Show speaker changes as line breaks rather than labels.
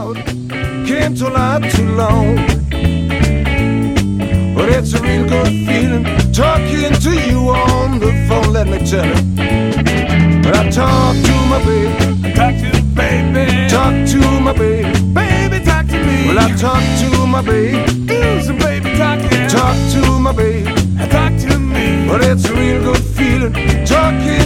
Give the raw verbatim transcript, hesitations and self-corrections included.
out. Came too lot too long. But it's a real good feeling talking to you on the phone, let me tell you. But I talk to my baby,
Talk to baby.
talk to my baby,
Baby, talk to me.
well I talk to my baby,
Do some baby talking.
talk to my baby.
Talk to me.
But it's a real good feeling talking